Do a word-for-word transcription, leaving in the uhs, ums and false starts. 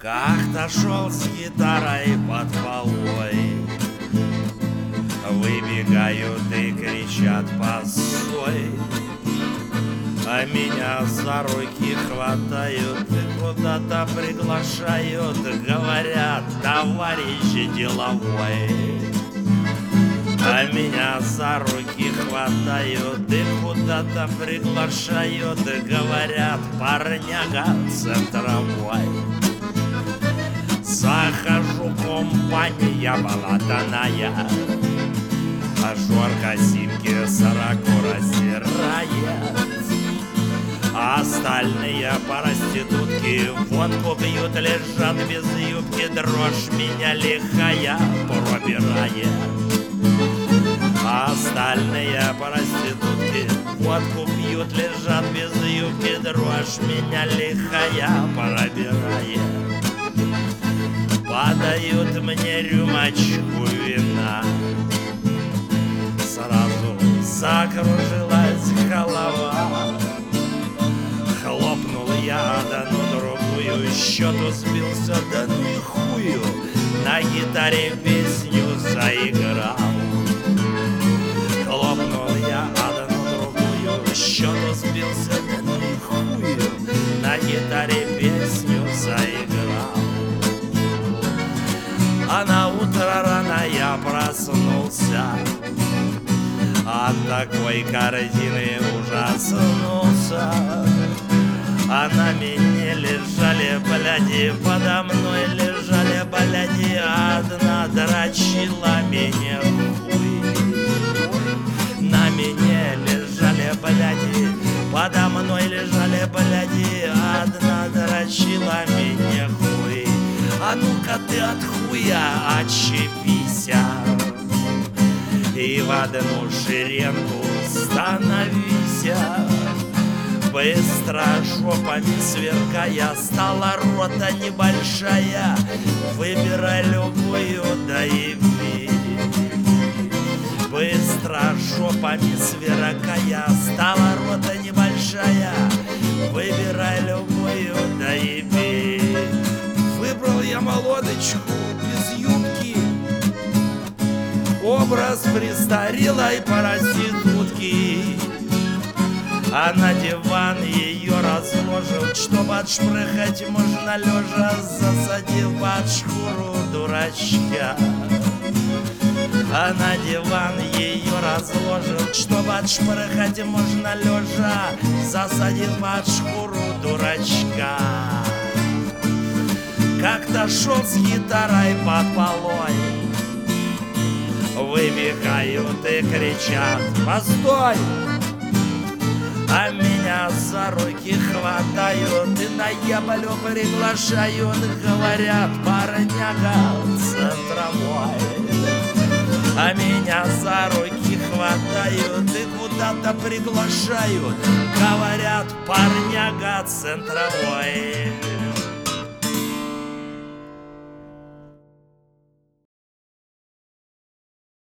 Как-то шел с гитарой под полой, выбегают и кричат: постой! А меня за руки хватают и куда-то приглашают, говорят: товарищ деловой. А меня за руки хватают и куда-то приглашают, говорят: парняга центровой. Захожу, компания болотаная, а Жорка симки сороку раздирает. А остальные проститутки водку пьют, лежат без юбки, дрожь меня лихая пробирает. А остальные проститутки водку пьют, лежат без юбки, дрожь меня лихая пробирает. Подают мне рюмочку вина, сразу закружилась голова. Хлопнул я одну другую, счету сбился, да ну и хую, на гитаре песню заиграл. Хлопнул я одну другую, счету сбился, да ну и хую, на гитаре песню заиграл. А на утро рано я проснулся, от такой картины ужаснулся. А на мне лежали бляди, подо мной лежали бляди, одна дрочила меня хуй. На мне лежали бляди, подо мной лежали бляди, одна дрочила меня хуй. А ну-ка ты от хуя отщепись и в одну шеренку становись. Быстро жопами сверкая, стала рота небольшая, выбирай любую, да и бей. Быстро жопами сверкая, стала рота небольшая, выбирай любую, да и бей. Выбрал я молодочку без юбки, образ престарелой проститутки. А на диван ее разложил, чтоб отшпрыхать можно лежа, засадив под шкуру дурачка. А на диван ее разложил, чтоб отшпрыхать можно лежа, засадив под шкуру дурачка. Как-то шел с гитарой под полой, выбегают и кричат: постой! А меня за руки хватают и на ябалю приглашают, говорят: парняга центровой. А меня за руки хватают и куда-то приглашают, говорят: парняга центровой.